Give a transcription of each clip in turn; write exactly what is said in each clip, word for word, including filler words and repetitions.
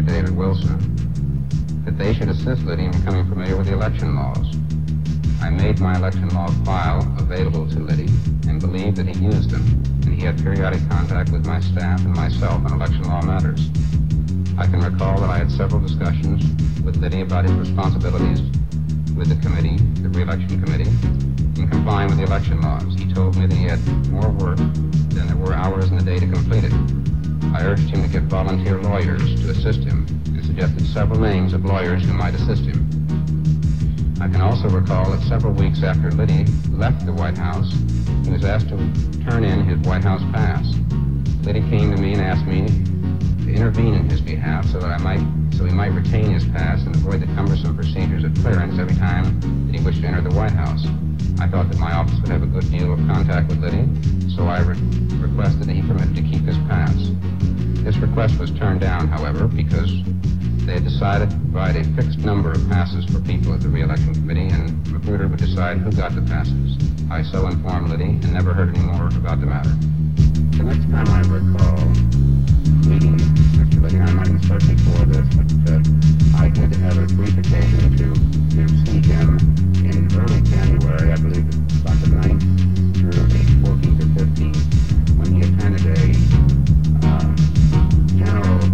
Mister David Wilson, that they should assist Liddy in becoming familiar with the election laws. I made my election law file available to Liddy and believed that he used them, and he had periodic contact with my staff and myself on election law matters. I can recall that I had several discussions with Liddy about his responsibilities with the committee, the re-election committee, in complying with the election laws. He told me that he had more work than there were hours in the day to complete it. I urged him to get volunteer lawyers to assist him and suggested several names of lawyers who might assist him. I can also recall that several weeks after Liddy left the White House, he was asked to turn in his White House pass. Liddy came to me and asked me to intervene in his behalf so that I might, so he might retain his pass and avoid the cumbersome procedures of clearance every time that he wished to enter the White House. I thought that my office would have a good deal of contact with Liddy, so I re- requested that he permitted to keep his pass. This request was turned down, however, because they had decided to provide a fixed number of passes for people at the re-election committee, and Magruder would decide who got the passes. I so informed Liddy and never heard any more about the matter. The next time I recall meeting Mister Liddy, I'm not searching for this, but uh, I did have a brief occasion to, to see him in early January, I believe about the ninth through the fourteenth or fifteenth, when he attended a uh, general...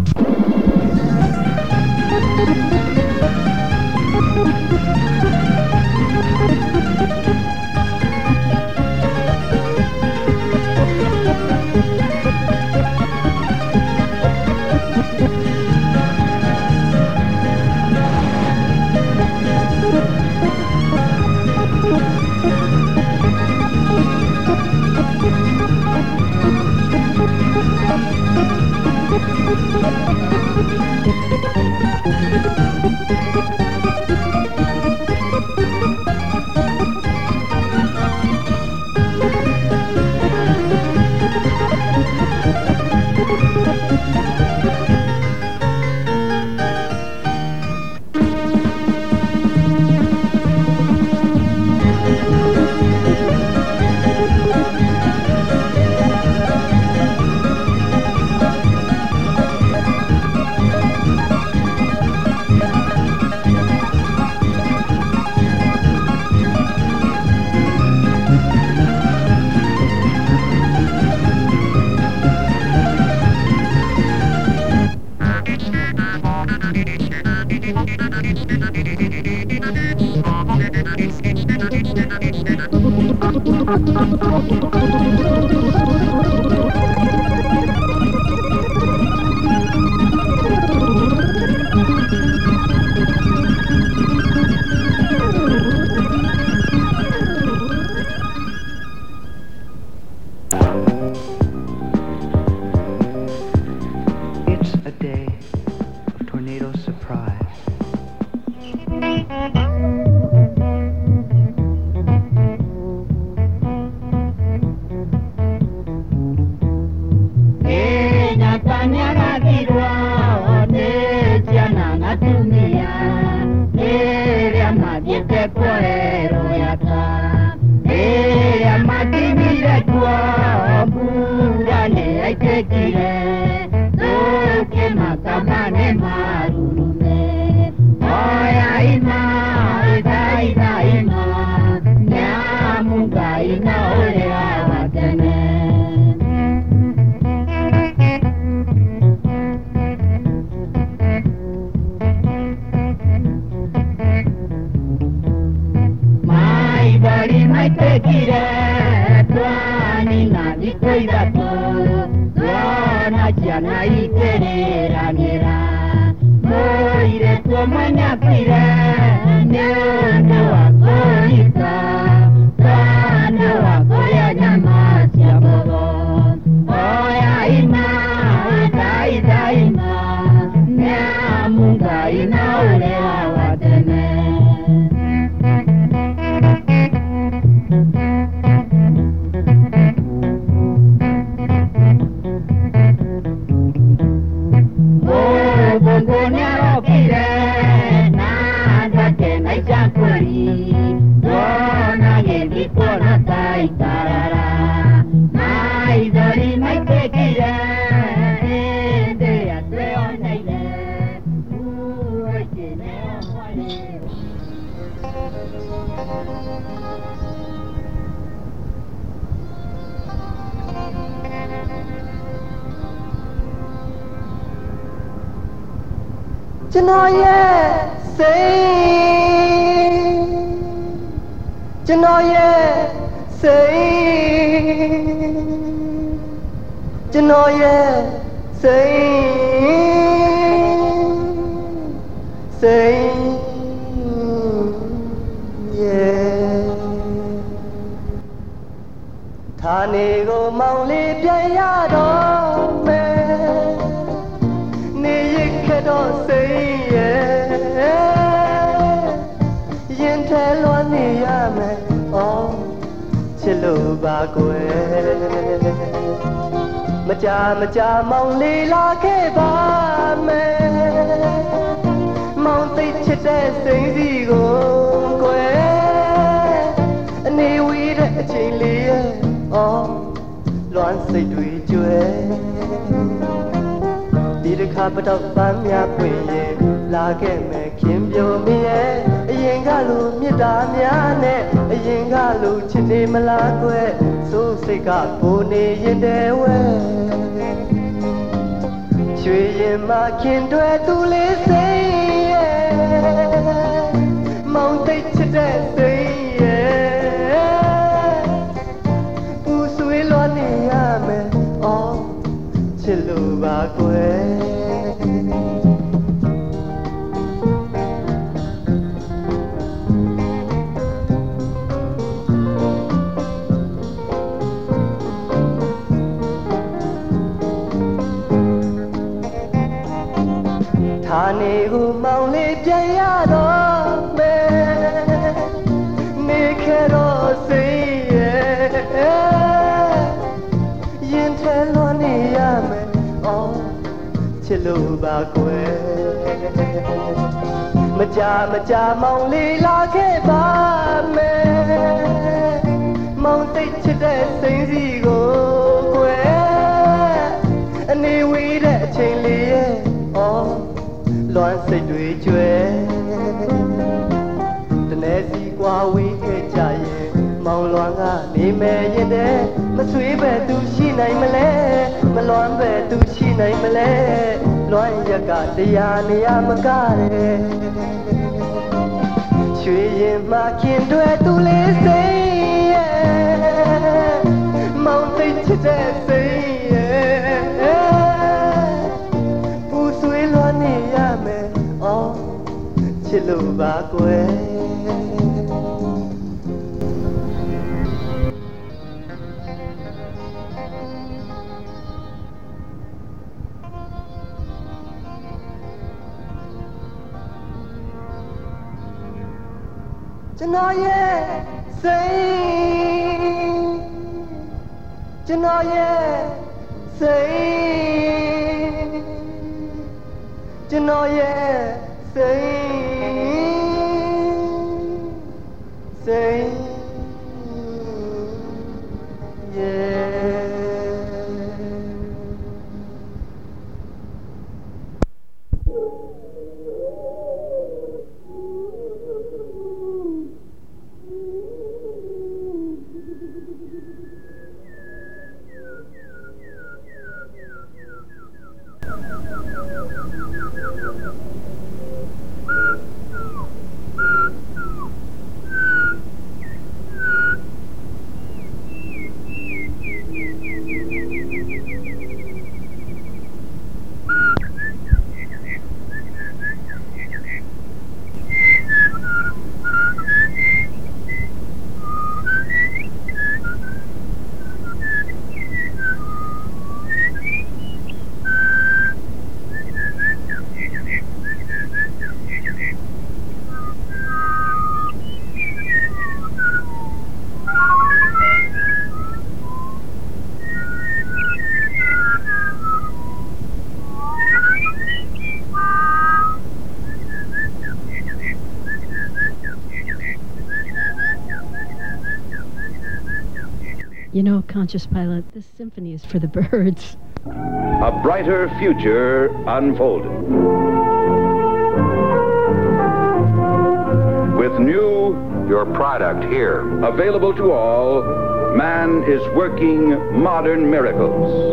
ကျွန်တော်ရဲ့စိတ်ကျွန်တော်ရဲ့စိတ်ကျွန်တော်ရဲ့စိတ်စိတ်ရဲ့ဌာနေကိုမောင်လေးပြန်ရတော့မယ်နေရခဲ့တော့စိတ်ရဲ့ရင်ထဲလွှမ်းနေရမယ်အော်ချစ်လို့ပါကွယ်မကြမကြမောင်လေးလာခဲ့ပါမယ်မောင်သိချစ်တဲ့စိတ်စီကိုကွယ်အနေဝေးတဲ့အချိန်လေးရဲ့အော်လွမ်းစိတ်တွေကျွဲဒီတစ်ခါပတော့ပန်းများပွင့်ရင်လာခဲ့မယ်ခင်ပြိုမရဲ့အရင်ကလိုမေတ္တာများနဲ့အရင်ကလိုချစ်နေမလားကွယ်စိုးစိတ်ကကိုနေရင်တည်းဝဲရွှေရင်မခင်တွေသူလေးစိတ်ရဲ့မောင်သိချစ်တဲ့စိတ်ရဲ့ပူဆွေးလွှမ်းနေရမယ်အော်ချစ်လို့ပါကွယ်ဌာနေကိုမောင်လေးပြန်ရတော့မယ်နေခဲ့တော့စိတ်ရဲ့ရင်ထဲလွှမ်းနေရမယ်အော်ချစ်လို့ပါကွယ်မကြမကြမောင်လေးလာခဲ့ပါမယ်မောင်သိချစ်တဲ့စိတ်စီကိုကွယ်အနေဝေးတဲ့အချိန်လေးရဲ့အော်လွမ်းစိတ်တွေကျွဲတနေ့စီကွာဝေးခဲ့ကြရင်မောင်လွမ်းကနေမယ်ရင်တဲ့မဆွေးပဲသူရှိနိုင်မလဲမလွမ်းပဲသူရှိနိုင်မလဲလွမ်းရက်ကတရားနေရမကားတဲ့ရွှေရင်မှခင်တွေသူလေးစိတ်ရဲ့မောင်သိချစ်တဲ့စိတ်ချစ်လို့ပါကွယ်ကျွန်တော်ရဲ့စိတ်ကျွန်တော်ရဲ့စိတ်ကျွန်တော်ရဲ့စိတ်စိတ်ရဲ့ You know, Conscious Pilot, this symphony is for the birds. A brighter future unfolded. With new your product here. Available to all, man is working modern miracles.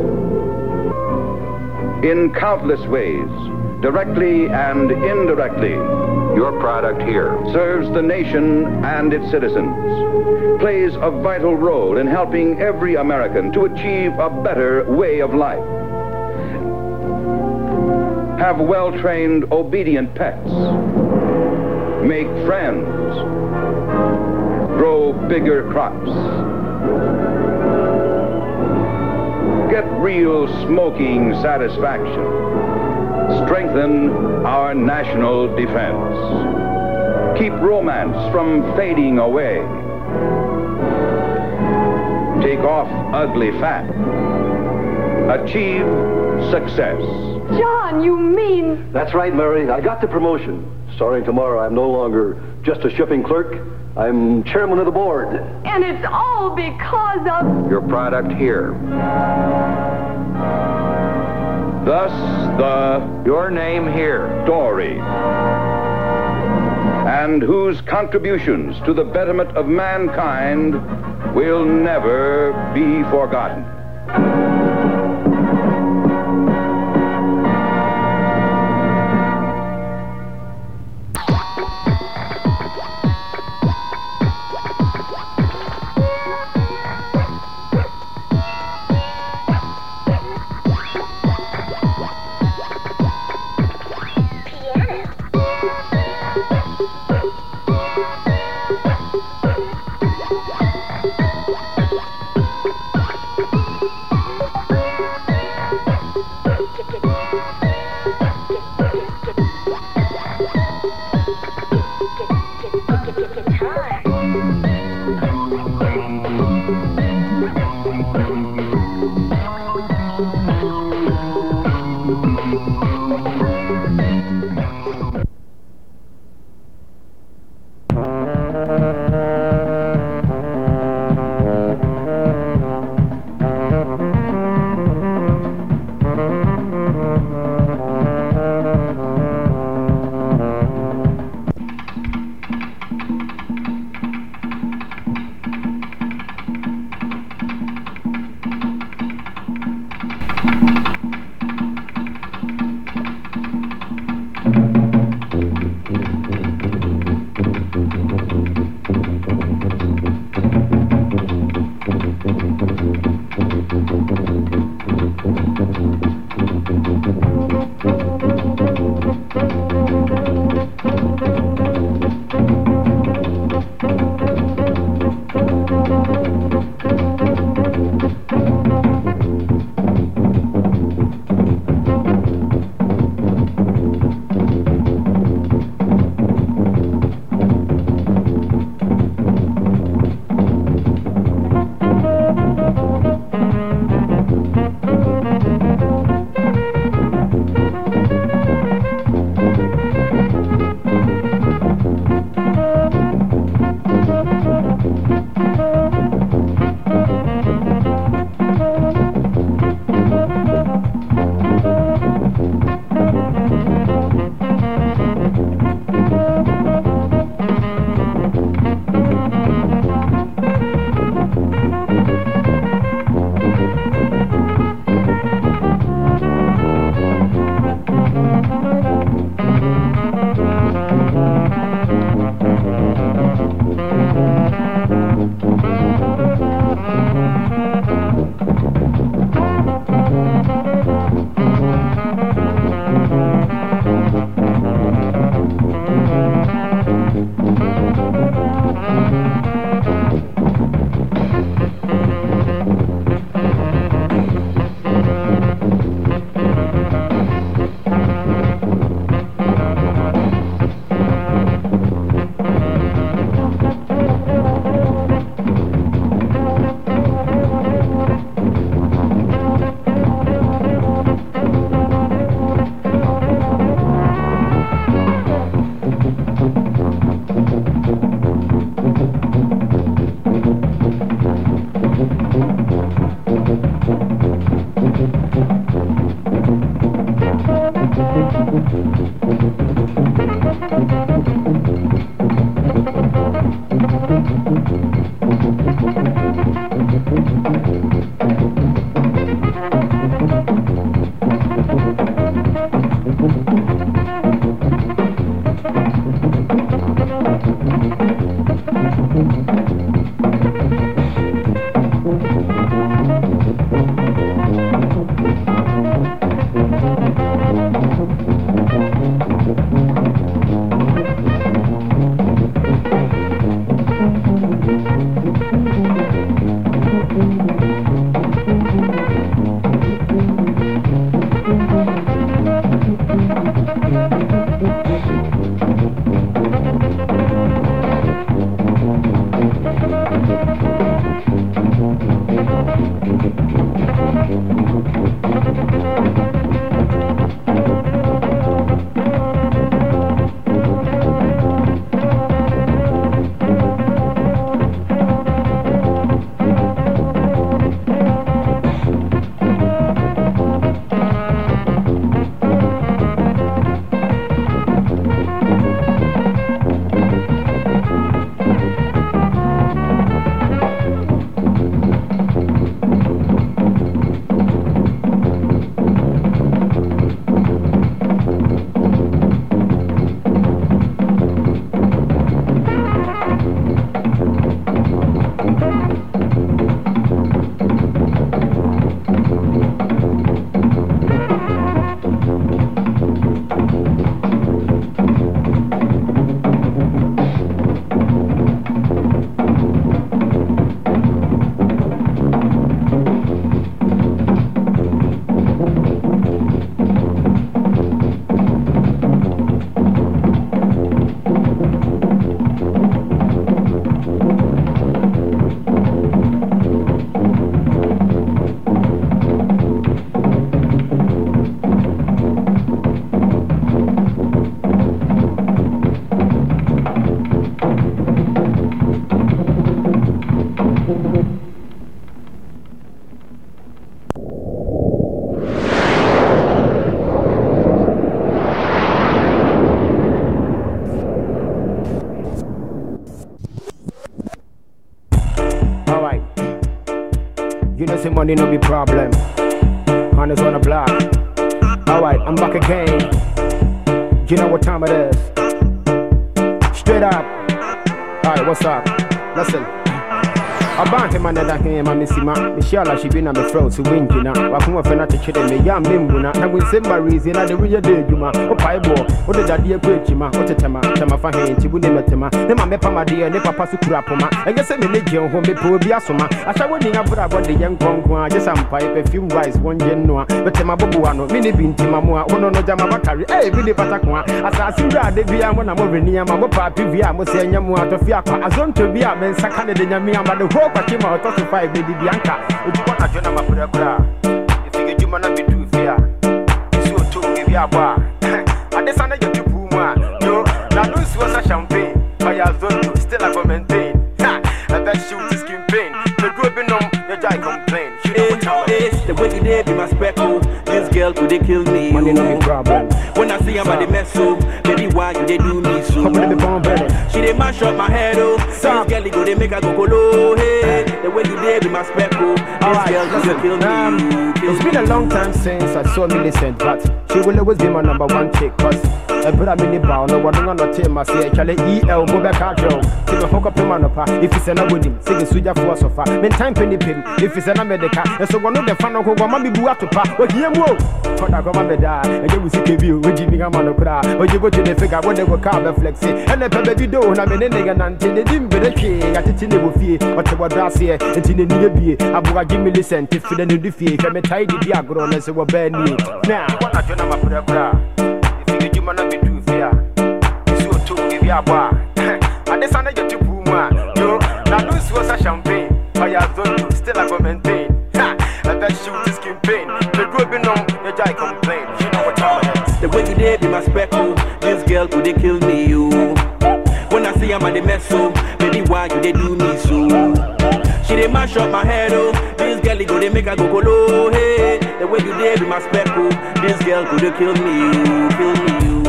In countless ways, directly and indirectly, your product here serves the nation and its citizens, plays a vital role in helping every American to achieve a better way of life. Have well-trained, obedient pets. Make friends. Grow bigger crops. Get real smoking satisfaction. Strengthen our national defense. Keep romance from fading away. Take off ugly fat. Achieve success. John, you mean... That's right, Mary. I got the promotion. Starting tomorrow, I'm no longer just a shipping clerk. I'm chairman of the board. And it's all because of... your product here. Thus, the your name here. story, and whose contributions to the betterment of mankind will never be forgotten. Money no be problem. Hunters on the block. Alright, I'm back again. You know what time it is. Straight up. Alright, what's up? Listen. I banned him and that came and Missy Ma. Michelle, she been on the throat to win, you know. I come up and I take it in the young Mimbuna. And with simple reason, I the real day, you ma. Oh, Piebo. What did that dear preach, ma? What a tema, tema for him, Tibu Nematema. Then my papa dear, never pass to Kurapoma. I guess I'm a legion who may poor Biasoma. I shall win up about the young Conqua, just some pipe, a few rice, one genoa. But Tema Bobuano, Mini Bin Timamua, one on the Jamabakari, eh, Billy Patakwa. As I see that, the Via, when I'm over near my papa, Pivia, Mosia Yamua, to Fiaka, as on to be a man, Sakana de Yamia, but the whole Pakima, or to five, baby Bianca. If you want to join my Pura, if you get you man, be too fair. You so to give you a bar. And this under your two Puma, yo, now this was a champagne. Fire zone, still I go maintain. Ha, and that shoot is skin pain. The group in them, your guy complain. The way you did be my speckle. This girl could they kill me. Money no be problem. When I see I'm at the mess up, baby, why you they do me so? She they mash up my head, oh. This girl go they make her go low. Hey, the way you did be my speckle. This girl could they kill me. Um, it's been a long time since I saw Millicent, but she will always be my number one chick. Cause I put a mini bow, no one on the team. I say, Charlie E L, go back out, Joe. See me hook up in Manapa. If it's an wedding, sing a suja for sofa. Then time penny pin. If it's an America, and so one of the fan of Goma be buatu pa. What you know? Hold on, Goma Beda, and you will see the view with Jimmy Gamanokra. But you go to the figure when they were carbon flexi. And the baby do, and I'm in the until they didn't be the king at it in the buffet. What about that here? And in the new beer, Abu Jimmy listen to the new defeat. I'm a tidy diagram as a were bad me. Now, you want to join my Pura. If you get you man, be too fair. You so to give you a bar. And this under your two Puma. Yo, now this was a champagne. Fire zone, still I go maintain. And that shoot is skin pain. The group in them, your guy complain. You know what time it is. The way you did be my speckle. This girl could they kill me, you. When I see I'm at the mess up, baby, why you they do me so? She they mash up my head, oh. This girl go they make her go low. Hey, the way you did be my speckle. This girl could they kill me, you, kill me, you.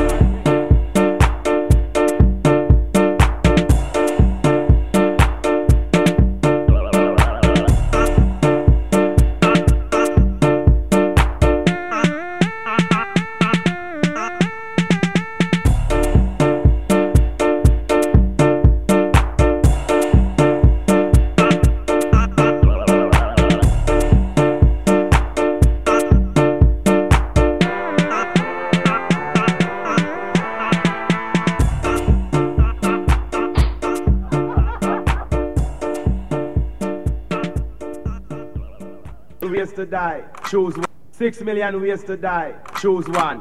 to die. Choose one. Six million ways to die. Choose one.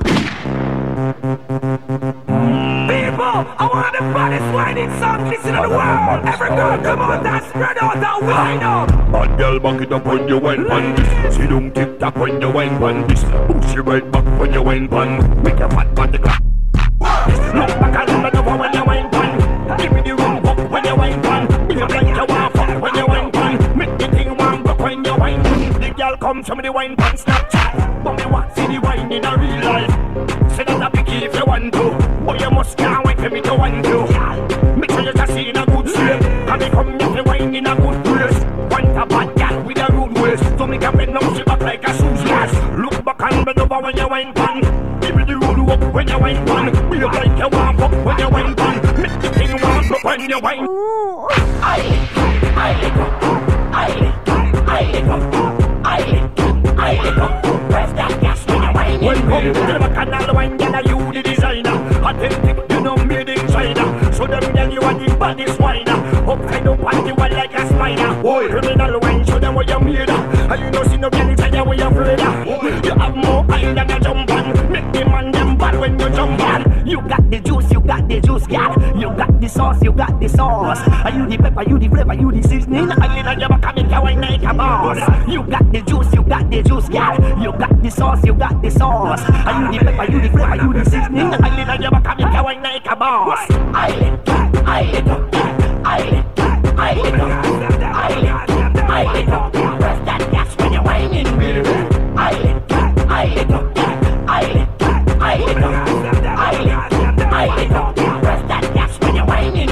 People, I want the baddest whining song, listen to the world. Every girl, come on, dance, spread out and wind up. Bad girl, back it up when you wine pan this. She don't tick tock when you wine pan this. Push you right back when you wine pan. Make your fat body clap. Look back and look over when you wine pan. Give me the room up when you wine pan. If you like you want fuck when you wine pan. Make the thing warm up when you wine pan. The girl come show me the wine pan Snapchat. But me want see the wine in a real life. Say that a picky if you want to. But you must can't wait for me to want to. Make sure you just see in a good shape. And me come here to wine in a good place. Want a bad girl with a rude waist. So me can bend down she back like a shoes glass. Look back and bend over when you wine pan. Give me the road up when you wine pan. We look like you want up when you wine pan. Make the thing warm up when you wine. I lick, I lick up, I lick, I lick up, I lick, I lick up. Press that gas when you wine. When come to the bacchanal wine, girl, you the designer. Authentic, you know made in China. So them girl you are the baddest whiner. Upside down party one like a spider. Boy, criminal wine, show them what you made of. And you know see no girl in China where you afraid of. You have more eye than a jump on. Make the man them bad when you jump on. You got the juice, you got the juice, girl. You got the sauce, you got the sauce. Are you the pepper, you the flavor, you the seasoning. I ain't never come in wine like a boss. You got the juice, you got the juice, girl. You got the sauce, you got the sauce. Are you the pepper, you the flavor, you the seasoning. I ain't never come in wine like a boss. I lick, I lick up, I lick, I lick up, I lick, I lick up. Press that gas when you're whining. I lick, I lick up, I lick, I lick up, I lick, I lick up. Press that gas when you're whining.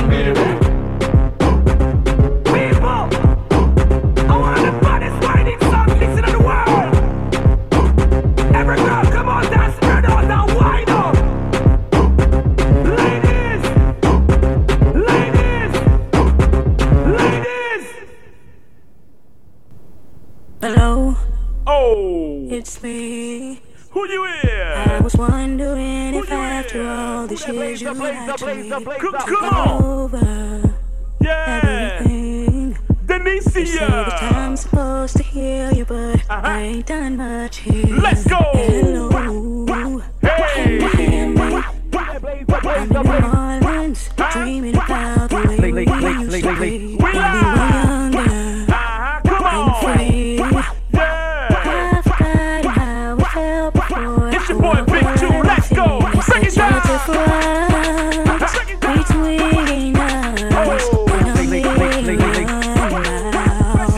People, I want the baddest whining song, listen to the world. Every girl, come on, dance, spread out and wind up. Ladies, ladies, ladies. Hello. Oh. It's me. Who you is? I was wondering if after all these years you actually got over everything. Denicia. They say that I'm supposed to hear you, but uh-huh. I ain't done much here. Let's go. Hello. Hey. Can you hear me? I'm in New Orleans, dreaming about the way we used to be when we were younger and free. I forgot how it felt before. It's your boy Big Two. Let's go. Break it down. Between us and a million miles.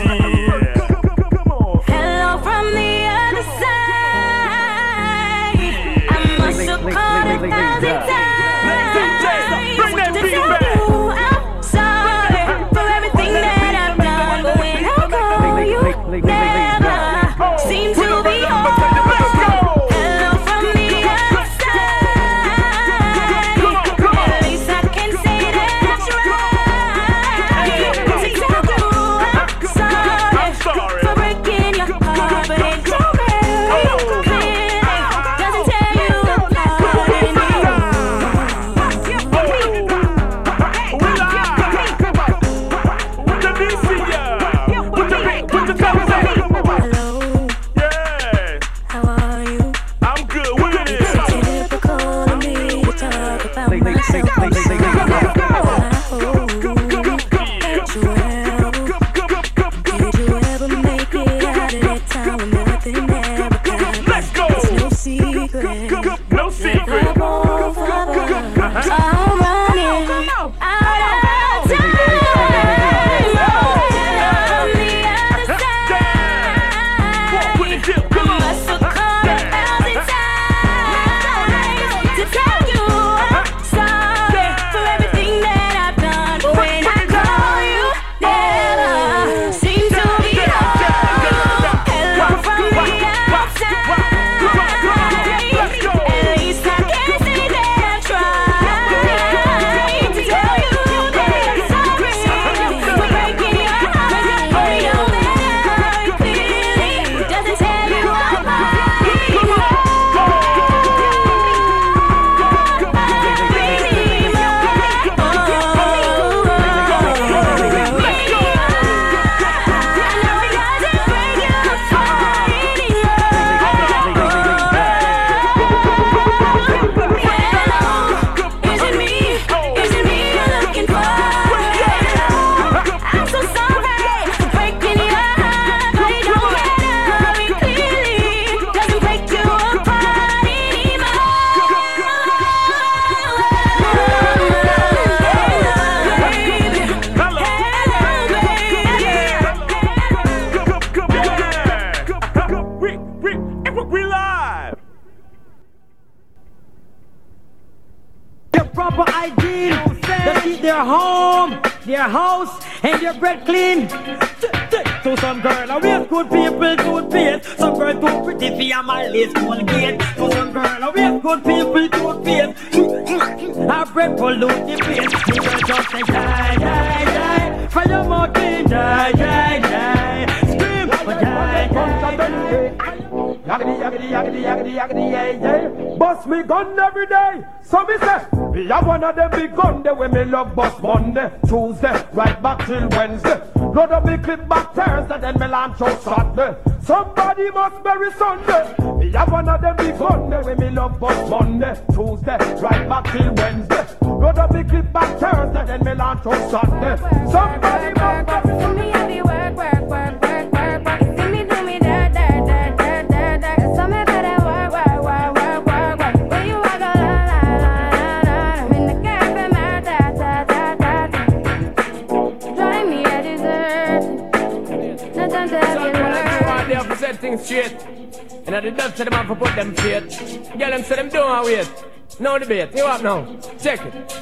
Hello from the other side. I must have caught a thousand times. To tell you I'm sorry for everything that I've done, but when I call you, never seem to be home. Hello from the other side. At least I can say that's right. To tell you I'm sorry for breaking your heart, but it's alright. Clearly doesn't tell you apart anymore. Hello, Yeah. how are you? I'm good. What it is? It's typical of me to talk about myself. I hope that you well. Did you ever make it out of that time when nothing ever happened? Let's go. It's no secret. No secret. Love both of us. I'm running out of time. On the other side, What it do? Come on. must have called a thousand times to tell you I'm sorry proper hygiene. They keep their home, their house, and their bread clean. To some girl, I wear good people, good face. Some girl too pretty for my list, Colgate. To some girl, I wear good people, good face. Her bread pollute the place. The girl just say, die, die, die. For your mouth clean, die, die, die. Scream, die, die, die. Yaggity, yaggity, yaggity, yaggity, yaggity, yeah, yeah. Bust me gun every day. So me say, we have one of them big gun there when me love bust Monday, Tuesday, right back till Wednesday. Load up me clip back Thursday, then me launch out Saturday. Somebody must bury Sunday. We have one of them big gun there when me love bust Monday, Tuesday, right back till Wednesday. Load up me clip back Thursday, then me launch out Saturday. Somebody must bury Sunday. Me have you work, work, work, work, work, work. You see me do me dirt, dirt, dirt, dirt, dirt, dirt. So me better work, work, work, work, work, work. Where you are go la la la la la. I'm in the cafe, man, da da da da da. Drive me a dessert. No time to have you work. They have to set things straight. And I did not tell them how to put them straight. Get them, say them don't wait. No debate. You up now? Check it.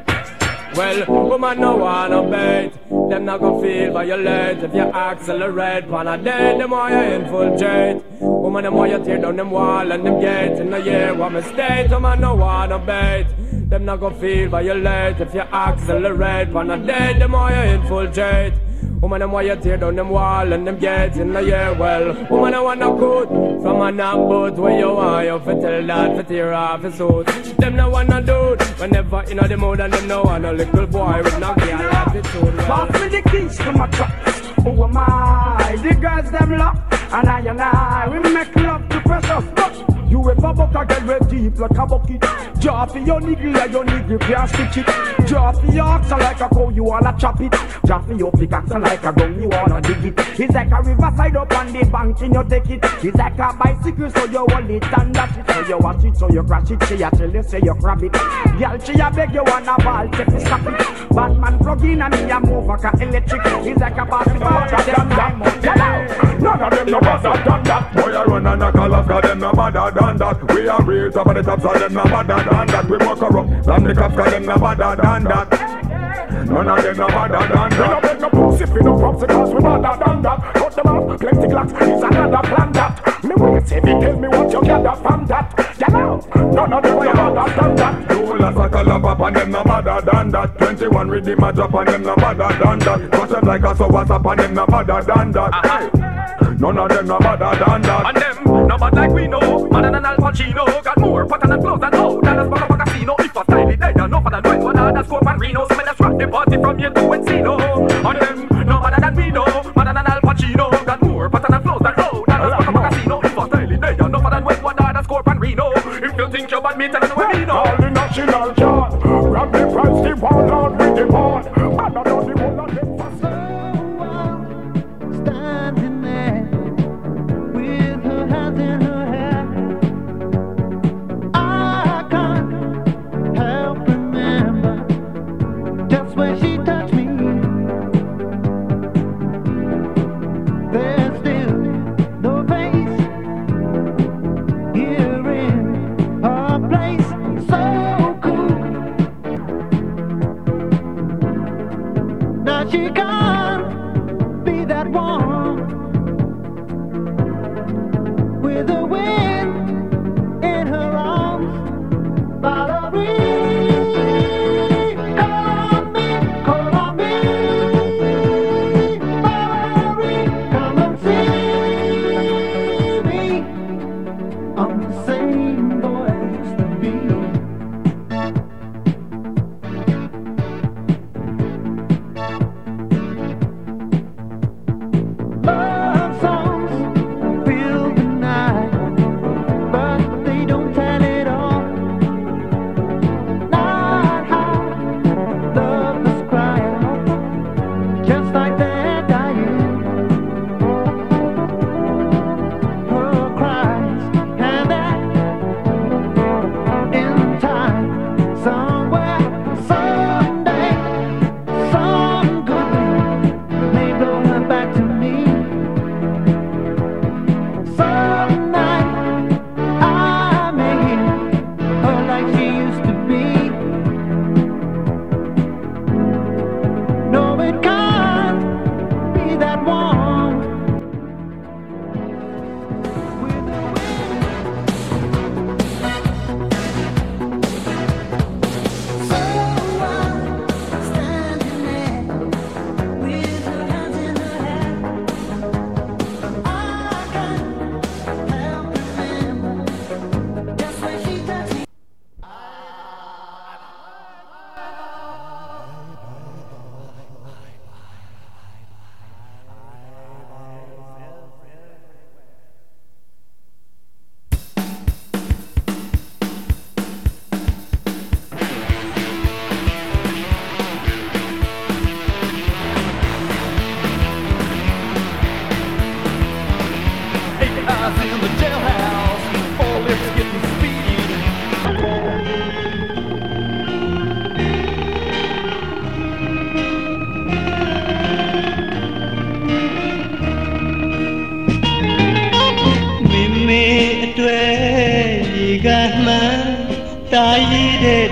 Well, woman no wanna bait. Them not gon' feel violate. If you accelerate, pan a day, them more you infiltrate. Woman, them more you tear down them wall and them gates. In the year, what mistake, woman no wanna bait. Them not gon' feel violate. If you accelerate, pan a day, them more you infiltrate. Woman, them why you tear down them wall and them gates in the year. Well, woman, I wanna good from a knock boat where you want you for tell that for tear off his suit. Them no wanna do it whenever you know the mood and them no want a little boy with no girl attitude. Well, pass me the keys to my truck. Oh my, the girls them lock and I and I we make love to precious. But you ever buck a girl with deep like a bucket. Draw for your niggle and your niggle can't stitch it. Draw for your oxen like a cow, you wanna chop it. Draw for your pickaxe like a gun, you wanna dig it. It's like a riverside up on the bank and you take it. It's like a bicycle so you hold it and dash it. So you watch it, so you crash it. She a tell you, say you grab it. Girl, she a beg you wanna ball, take it, stop it. Batman plug in and me a move like a electric. It's like a basketball, just them time up. None of them no better than that. Boy, I run and a call us, cause them no better than that. We are real top of the top, so them no better than that. We walk around, slam the cops, cause them no better than that. None of them no better than that. We no beg no pussy, we no props, cause we better than that. Cut them off, plenty glocks, is another plan that. Me wait, say, me tell me what you gather from that. You know, none of them no better than that. Two last a call up and them no better than that. Twenty-one with the match up and them no better than that. Crush them like a so what's up and them no better than that. Uh-huh. None of them no better than that. And them, no bad like we know. Madder than Al Pacino. Got more pattern and clothes than all. That is part of a casino. If a style it, they don't know for the noise. One other scope and Reno. So let's rock the party from here to Encino. And them, no better than we know. Madder than Al Pacino. Got more pattern and clothes than all. That is part of a casino. If a style it, they don't know for the noise. One other scope and Reno. If you think you're bad, me tell them where we know. All the national chart. Grab the price, the ball out with the ball. Madder than the whole of them fast. Standing there with her hands in her hair, I can't help remember just when she touched me.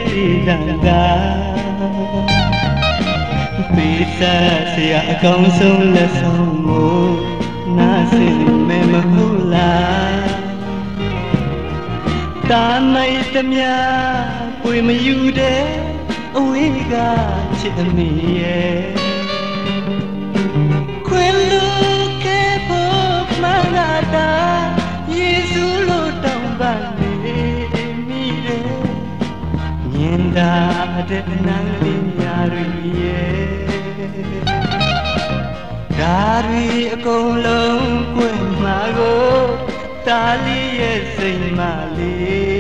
langa Pisa sia kong sung la song mo na sin me mahula Ta mai tamya pui ma yu de awe ga chit ami ye Kwen lu ke pho ma ga ta Yesu lo tong ba ni mi de Nyen da de nang li nya ri ye Da ri a kong long kwen ma go Ta li ye sai ma li